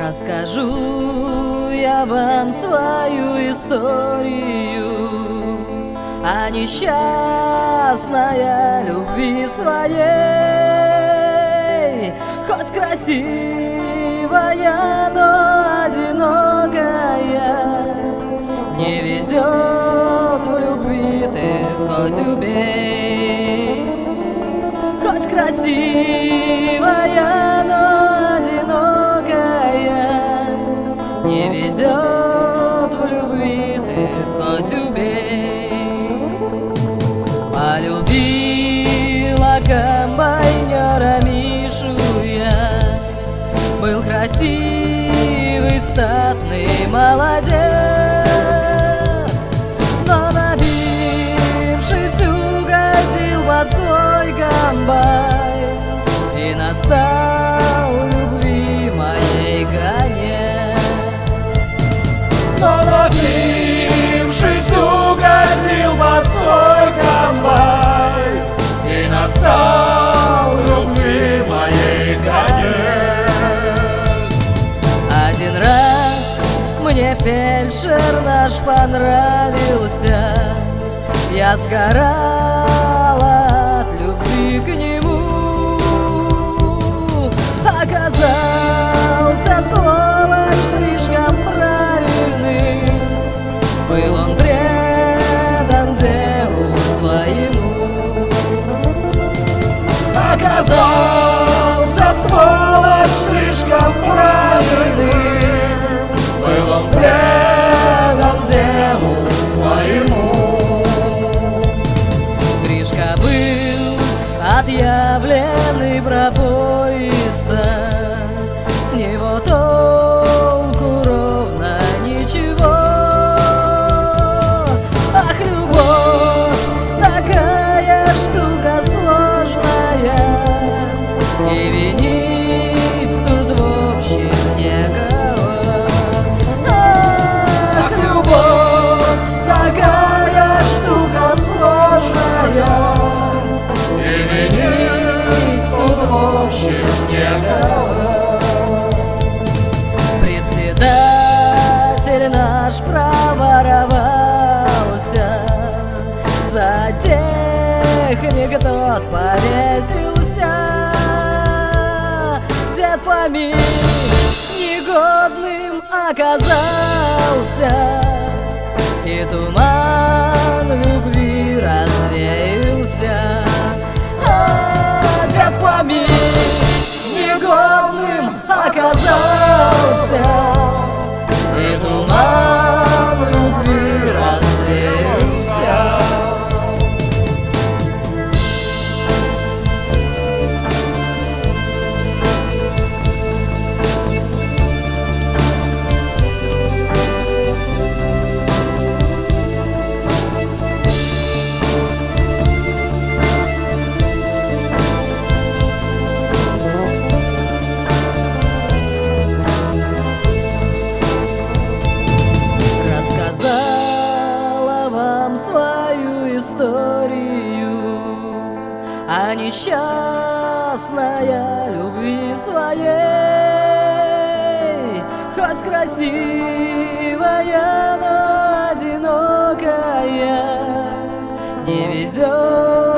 Расскажу я вам свою историю о несчастной любви своей. Хоть красивая, но одинокая, не везет в любви, ты хоть убей. Хоть красивая, но одинокая, не везет в любви, ты хоть убей. Полюбила комбайнера Мишу я, был красивый, статный молодец, но набившись угодил под свой комбайн, и настал любви моей конец. Но набившись угодил под свой комбайн, и настал любви моей конец. Один раз мне фельдшер наш понравился, я сгорала от любви к нему. Оказался сволочь слишком правильный, был он предан делу своему. Оказался сволочь слишком правильный, был он предан делу своему. Гришка был отъявленный пробоица, с него толку ровно ничего. Ах, любовь такая штука сложная, и винить тут в общем некого. Ах, любовь такая штука сложная, и винить тут в общем некого. Председатель наш проворовался, за техник тот повесился. Дед Фомин негодным оказался, и туман любви развеялся. Дед Фомин негодным оказался, и туман любви развеялся. Свою историю о несчастной любви своей. Хоть красивая, но одинокая, не везет